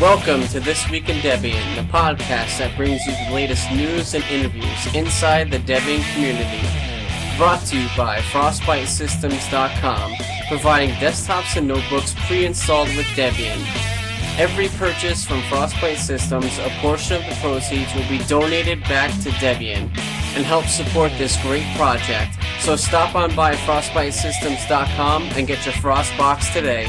Welcome to This Week in Debian, the podcast that brings you the latest news and interviews inside the Debian community. Brought to you by FrostbiteSystems.com, providing desktops and notebooks pre-installed with Debian. Every purchase from Frostbite Systems, a portion of the proceeds will be donated back to Debian and help support this great project. So stop on by FrostbiteSystems.com and get your Frostbox today.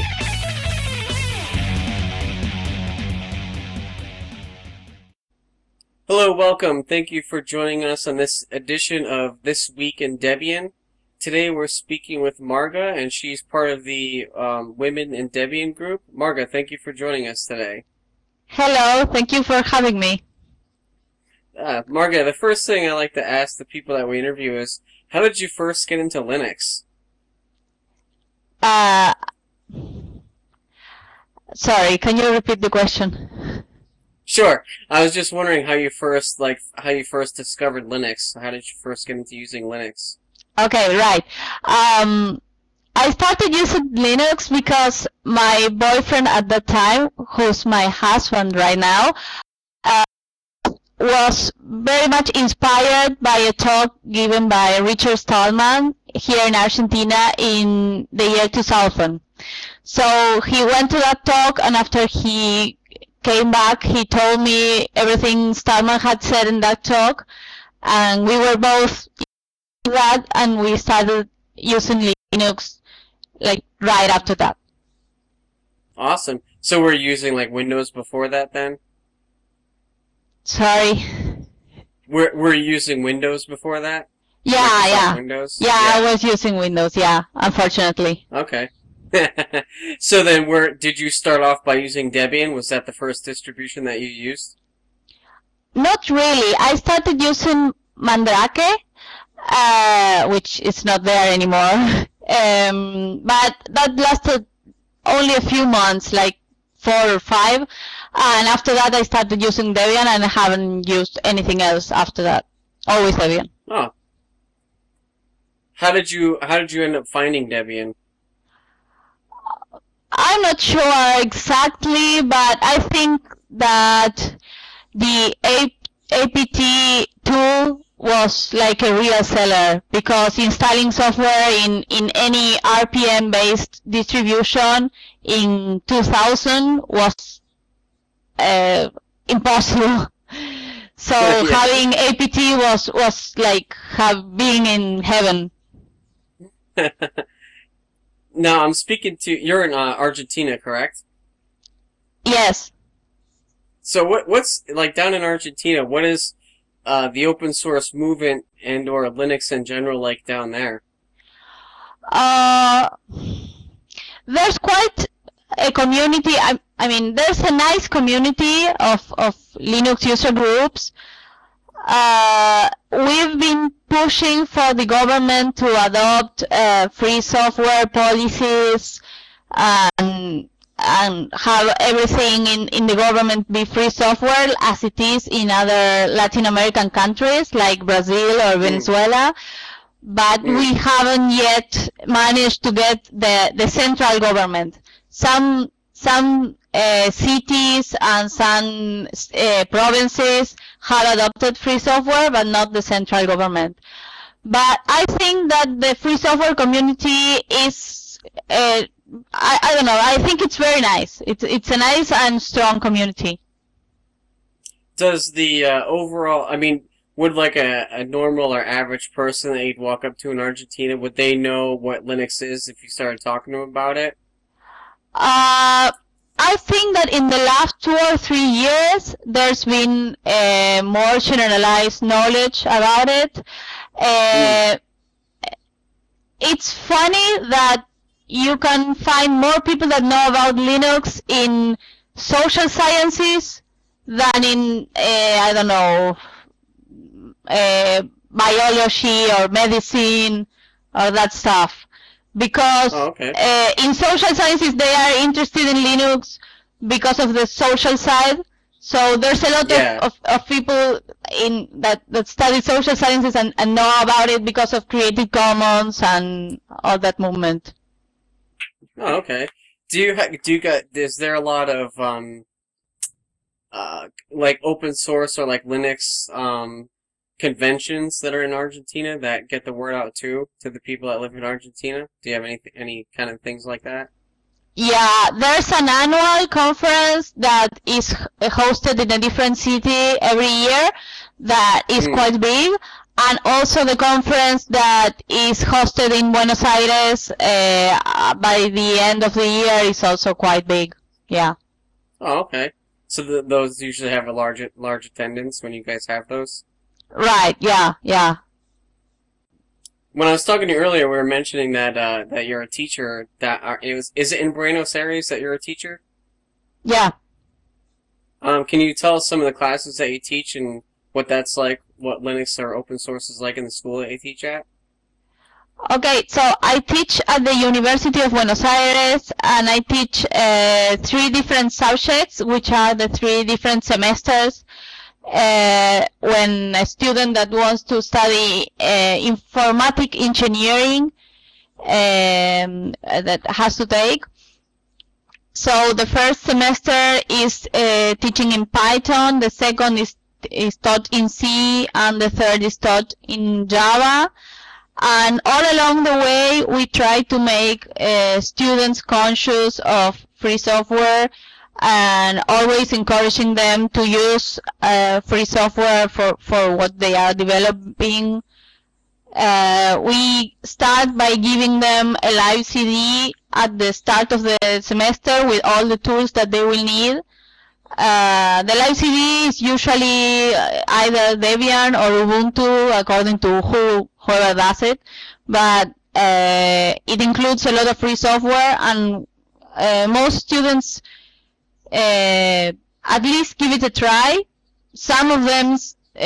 Hello, welcome. Thank you for joining us on this edition of This Week in Debian. Today we're speaking with Marga, and she's part of the Women in Debian group. Marga, thank you for joining us today. Hello, thank you for having me. Marga, the first thing I like to ask the people that we interview is, how did you first get into Linux? Sorry, can you repeat the question? Sure. I was just wondering how you first discovered Linux. How did you first get into using Linux? Okay, right. I started using Linux because my boyfriend at the time, who's my husband right now, was very much inspired by a talk given by Richard Stallman here in Argentina in the year 2000. So he went to that talk, and after he came back, he told me everything Stallman had said in that talk, and we were both that, and we started using Linux like right after that. Awesome. So we're using like Windows before that then? Sorry. We're using Windows before that? Yeah, Microsoft yeah. Windows? Yeah, I was using Windows, yeah, unfortunately. Okay. So then did you start off by using Debian? Was that the first distribution that you used? Not really. I started using Mandrake, which is not there anymore. But that lasted only a few months, like 4 or 5. And after that, I started using Debian, and I haven't used anything else after that. Always Debian. Oh. How did you end up finding Debian? I'm not sure exactly, but I think that the APT tool was like a real seller, because installing software in any RPM-based distribution in 2000 was impossible. So Yeah. having APT was like being in heaven. Now, you're in Argentina, correct? Yes. So what's, like, down in Argentina, what is the open source movement and or Linux in general like down there? There's quite a community. I mean, there's a nice community of Linux user groups. We've been pushing for the government to adopt free software policies and have everything in the government be free software, as it is in other Latin American countries like Brazil or Venezuela. But we haven't yet managed to get the central government. Some cities and some provinces have adopted free software, but not the central government. But I think that the free software community is, I don't know, I think it's very nice. It's a nice and strong community. Does the overall, I mean, would like a normal or average person that you'd walk up to in Argentina, would they know what Linux is if you started talking to them about it? I think that in the last 2 or 3 years, there's been more generalized knowledge about it. It's funny that you can find more people that know about Linux in social sciences than in, I don't know, biology or medicine or that stuff. Because in social sciences, they are interested in Linux because of the social side. So there's a lot of people that study social sciences and know about it because of Creative Commons and all that movement. Oh, okay. Is there a lot of like open source or like Linux conventions that are in Argentina that get the word out too to the people that live in Argentina? Do you have any kind of things like that? Yeah, there's an annual conference that is hosted in a different city every year that is quite big, and also the conference that is hosted in Buenos Aires by the end of the year is also quite big. Yeah. Oh, okay. So those usually have a large attendance when you guys have those? Right, yeah, yeah. When I was talking to you earlier, we were mentioning that that you're a teacher. Is it in Buenos Aires that you're a teacher? Yeah. Can you tell us some of the classes that you teach and what that's like? What Linux or open source is like in the school that you teach at? Okay, so I teach at the University of Buenos Aires, and I teach 3 different subjects, which are the 3 different semesters. When a student that wants to study informatic engineering that has to take. So the first semester is teaching in Python, the second is taught in C, and the third is taught in Java. And all along the way, we try to make students conscious of free software and always encouraging them to use free software for what they are developing. We start by giving them a live CD at the start of the semester with all the tools that they will need. The live CD is usually either Debian or Ubuntu, according to whoever does it, but it includes a lot of free software, and most students at least give it a try. Some of them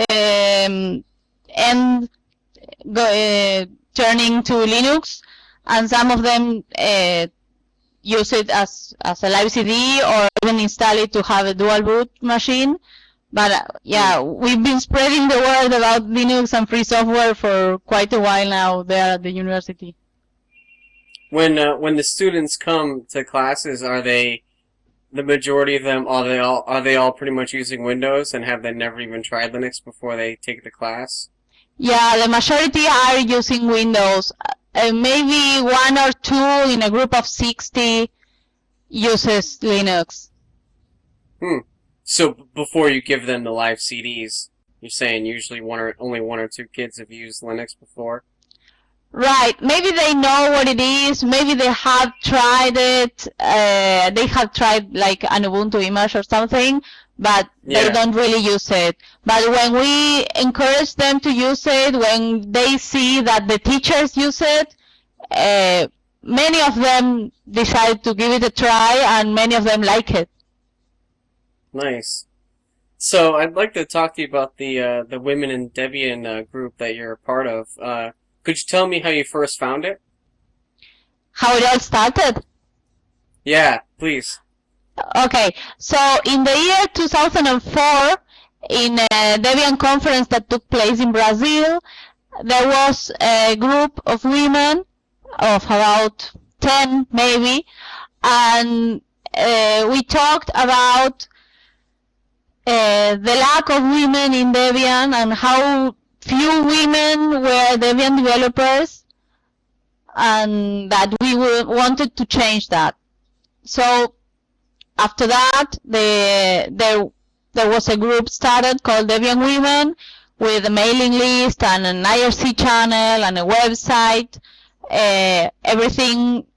end turning to Linux, and some of them use it as a live CD or even install it to have a dual boot machine. But yeah, we've been spreading the word about Linux and free software for quite a while now there at the university. When the students come to classes, are they the majority of them? Are they all pretty much using Windows, and have they never even tried Linux before they take the class? Yeah, the majority are using Windows. Maybe 1 or 2 in a group of 60 uses Linux. So before you give them the live CDs, you're saying usually only 1 or 2 kids have used Linux before? Right. Maybe they know what it is. Maybe they have tried it. They have tried like an Ubuntu image or something, but they don't really use it. But when we encourage them to use it, when they see that the teachers use it, many of them decide to give it a try, and many of them like it. Nice. So I'd like to talk to you about the Women in Debian group that you're a part of. Could you tell me how you first found it? How it all started? Yeah, please. Okay, so in the year 2004, in a Debian conference that took place in Brazil, there was a group of women of about 10 maybe, and we talked about the lack of women in Debian and how few women were Debian developers, and that we wanted to change that. So after that, there was a group started called Debian Women with a mailing list and an IRC channel and a website. Everything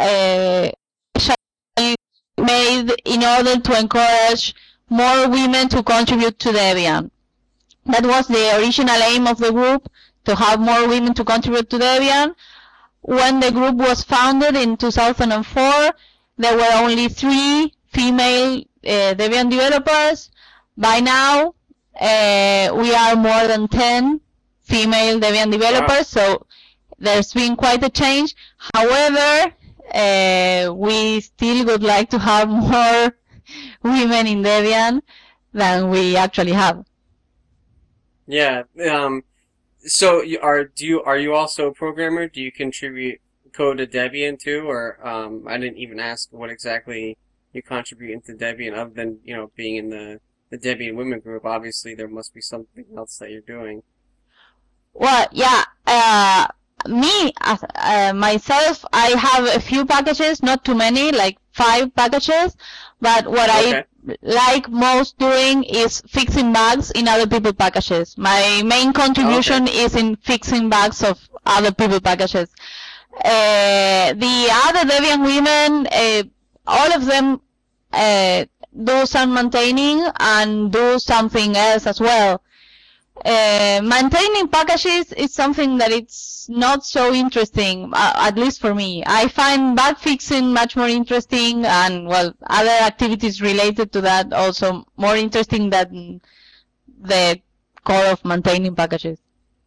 made in order to encourage more women to contribute to Debian. That was the original aim of the group, to have more women to contribute to Debian. When the group was founded in 2004, there were only 3 female Debian developers. By now, we are more than 10 female Debian developers, so there's been quite a change. However, we still would like to have more women in Debian than we actually have. Yeah. So are you also a programmer? Do you contribute code to Debian too, or I didn't even ask what exactly you contribute into Debian other than being in the the Debian Women group, obviously there must be something else that you're doing. Well, yeah. Me, myself, I have a few packages, not too many, like 5 packages. But what Okay. I like most doing is fixing bugs in other people's packages. My main contribution is in fixing bugs of other people's packages. The other Debian women, all of them do some maintaining and do something else as well. Maintaining packages is something that it's not so interesting, at least for me. I find bug fixing much more interesting, and well, other activities related to that also more interesting than the core of maintaining packages.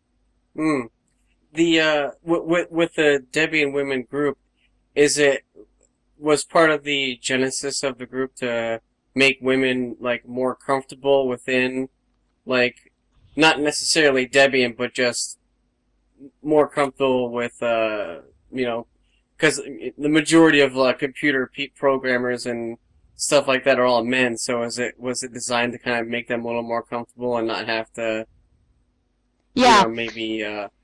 The with the Debian Women group, was part of the genesis of the group to make women like more comfortable within, like, not necessarily Debian, but just more comfortable with, because the majority of computer programmers and stuff like that are all men. So was it designed to kind of make them a little more comfortable and not have to, maybe.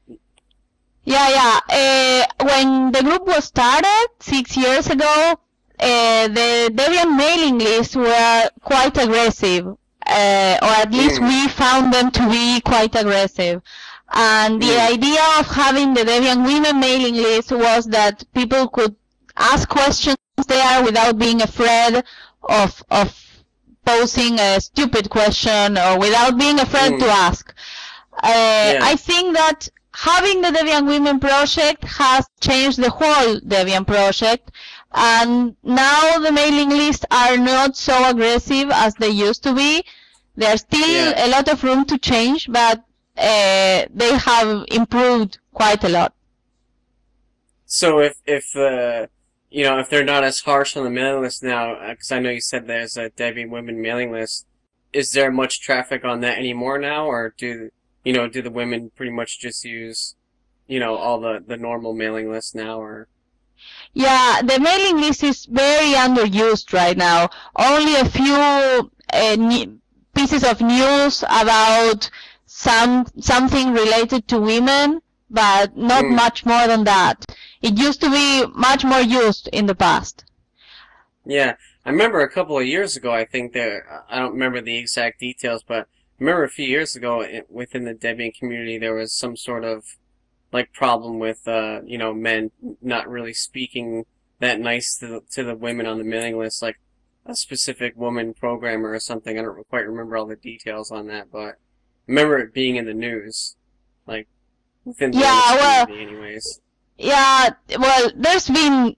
When the group was started 6 years ago, the Debian mailing lists were quite aggressive, or at least we found them to be quite aggressive. And the idea of having the Debian women mailing list was that people could ask questions there without being afraid of posing a stupid question, or without being afraid to ask. I think that having the Debian Women project has changed the whole Debian project, and now the mailing lists are not so aggressive as they used to be. There's still a lot of room to change, but they have improved quite a lot. So if they're not as harsh on the mailing list now, because I know you said there's a Debian Women mailing list, is there much traffic on that anymore now, or do the women pretty much just use, all the normal mailing lists now, or? Yeah, the mailing list is very underused right now. Only a few pieces of news about something related to women, but not much more than that. It used to be much more used in the past. Yeah, I remember a couple of years ago, I think I don't remember the exact details, but I remember a few years ago within the Debian community there was some sort of like problem with men not really speaking that nice to the women on the mailing list, like a specific woman programmer or something. I don't quite remember all the details on that, but I remember it being in the news, like within the community, anyways. Yeah, well, there's been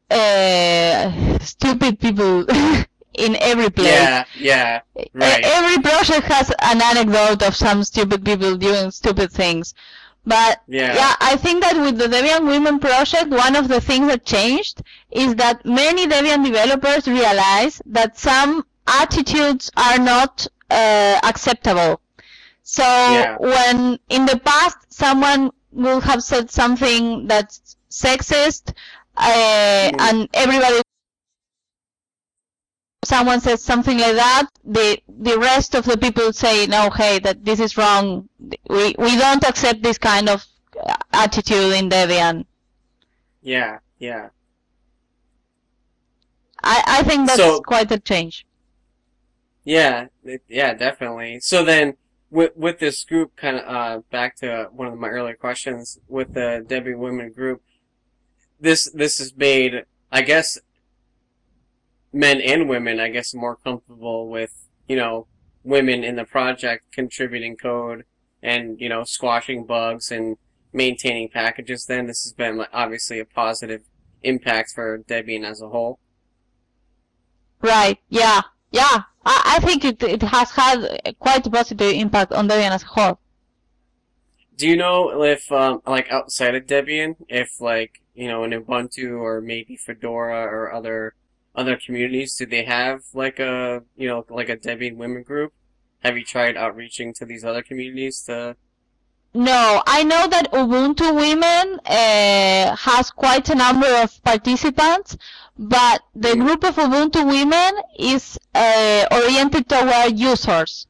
stupid people in every place. Yeah, right. Every project has an anecdote of some stupid people doing stupid things. But I think that with the Debian Women project, one of the things that changed is that many Debian developers realize that some attitudes are not acceptable. So when in the past someone would have said something that's sexist, and someone says something like that, the rest of the people say, no, hey, that this is wrong. We don't accept this kind of attitude in Debian. Yeah. I think that's quite a change. Yeah, definitely. So then, with this group, kind of back to one of my earlier questions, with the Debian Women group, this has made, I guess, men and women, I guess, more comfortable with, women in the project contributing code and, squashing bugs and maintaining packages. Then this has been obviously a positive impact for Debian as a whole. Right, yeah. I think it has had quite a positive impact on Debian as a whole. Do you know if, outside of Debian, if, in Ubuntu or maybe Fedora or other communities, do they have like a Debian Women group? Have you tried outreaching to these other communities to No, I know that Ubuntu Women has quite a number of participants, but the group of Ubuntu Women is oriented toward users.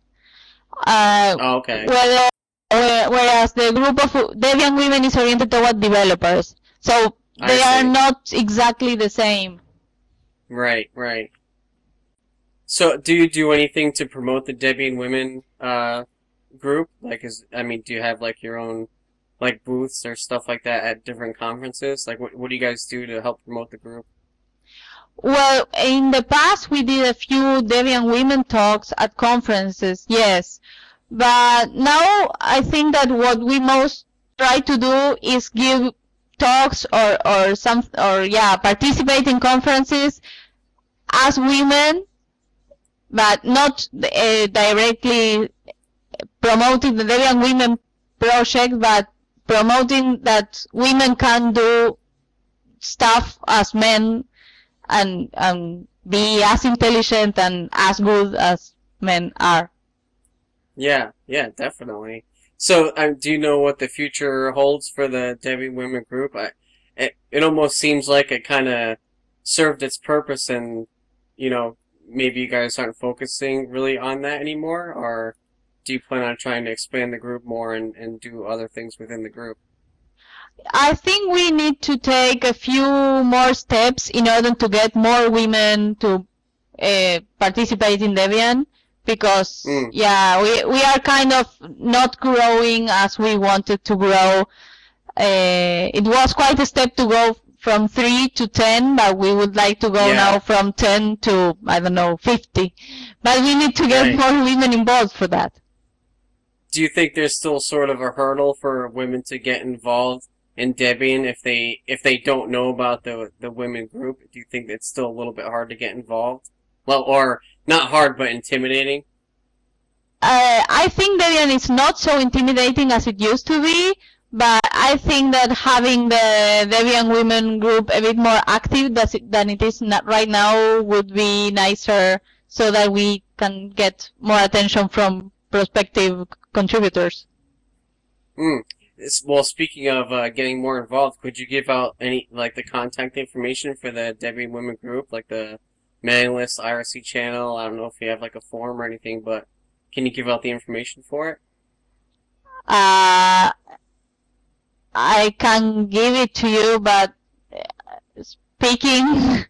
Okay. Whereas the group of Debian Women is oriented toward developers. So they are not exactly the same. Right, right. So, do you do anything to promote the Debian Women group? Like, do you have like your own like booths or stuff like that at different conferences? Like, what do you guys do to help promote the group? Well, in the past we did a few Debian Women talks at conferences, yes. But now I think that what we most try to do is give talks or participate in conferences as women, but not directly promoting the Debian Women project, but promoting that women can do stuff as men and be as intelligent and as good as men are. Yeah, definitely. So, do you know what the future holds for the Debian Women group? It almost seems like it kind of served its purpose, and maybe you guys aren't focusing really on that anymore, or do you plan on trying to expand the group more and do other things within the group? I think we need to take a few more steps in order to get more women to participate in Debian, because we are kind of not growing as we wanted to grow. It was quite a step to go from 3 to 10, but we would like to go now from 10 to, 50. But we need to get more women involved for that. Do you think there's still sort of a hurdle for women to get involved in Debian if they don't know about the women group? Do you think it's still a little bit hard to get involved? Well, or not hard, but intimidating? I think Debian is not so intimidating as it used to be, but I think that having the Debian Women group a bit more active than it is right now would be nicer, so that we can get more attention from prospective contributors. Well, speaking of getting more involved, could you give out any the contact information for the Debian Women group, like the mailing list, IRC channel? I don't know if you have a forum or anything, but can you give out the information for it? I can give it to you, but speaking,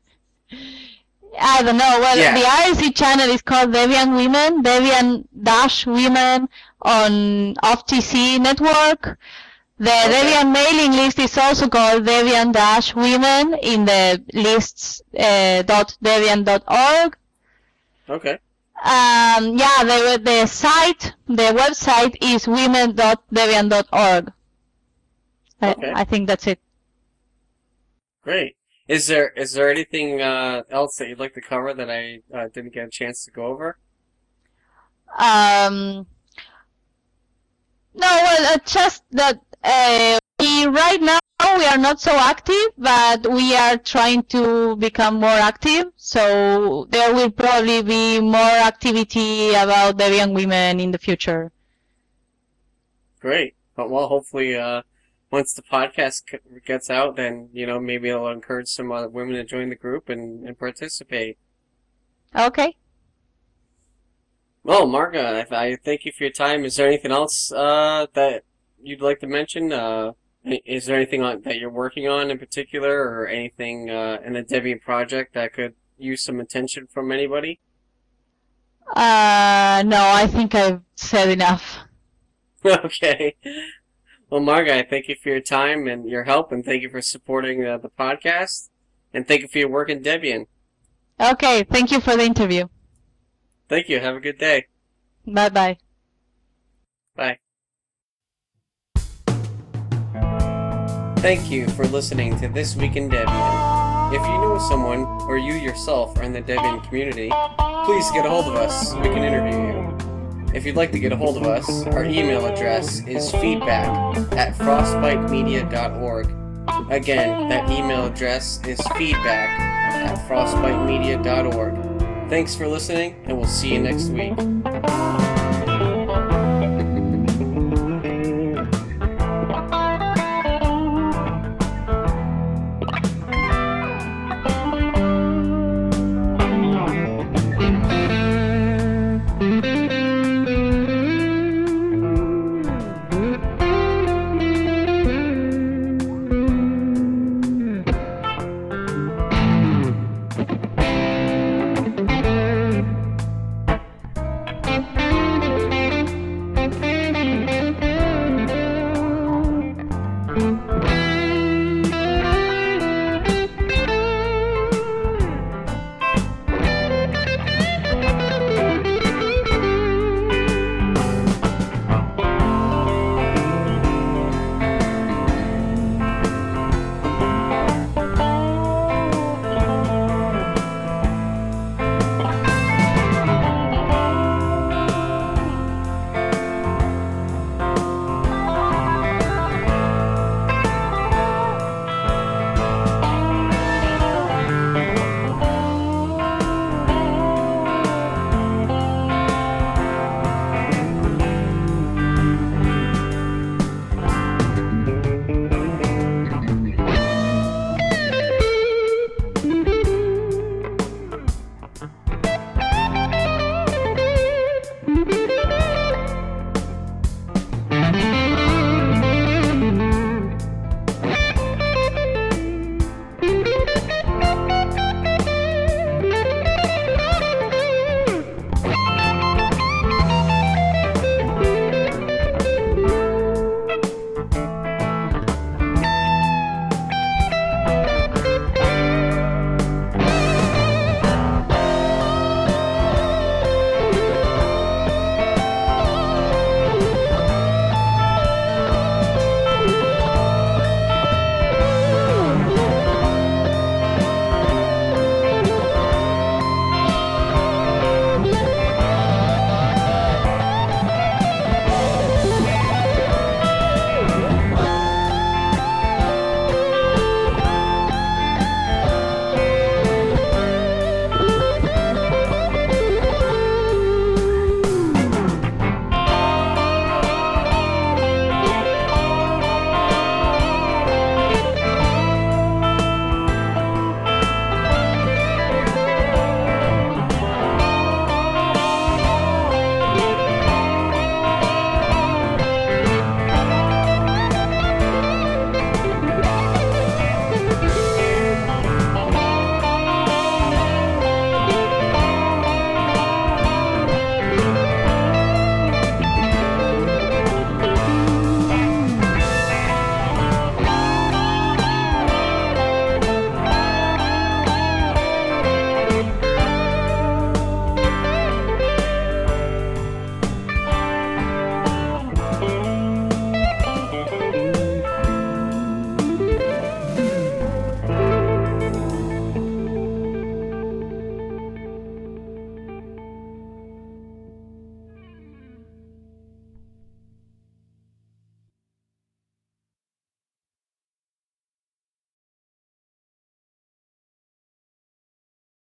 I don't know. Well, the IRC channel is called Debian Women, Debian-Women on OFTC network. The Debian mailing list is also called Debian-Women in the lists.debian.org. Okay. The website is women.debian.org. Okay. I think that's it. Great. Is there anything else that you'd like to cover that I didn't get a chance to go over? No, well, just that right now we are not so active, but we are trying to become more active. So there will probably be more activity about Debian Women in the future. Great. Well, hopefully, once the podcast gets out, then maybe it'll encourage some other women to join the group and participate. Okay. Well, Marga, I thank you for your time. Is there anything else that you'd like to mention? Is there anything that you're working on in particular, or anything in the Debian project that could use some attention from anybody? No, I think I've said enough. Okay. Well, Marga, I thank you for your time and your help, and thank you for supporting the podcast, and thank you for your work in Debian. Okay, thank you for the interview. Thank you. Have a good day. Bye-bye. Bye. Thank you for listening to This Week in Debian. If you know someone, or you yourself are in the Debian community, please get a hold of us so we can interview you. If you'd like to get a hold of us, our email address is feedback@frostbitemedia.org. Again, that email address is feedback@frostbitemedia.org. Thanks for listening, and we'll see you next week.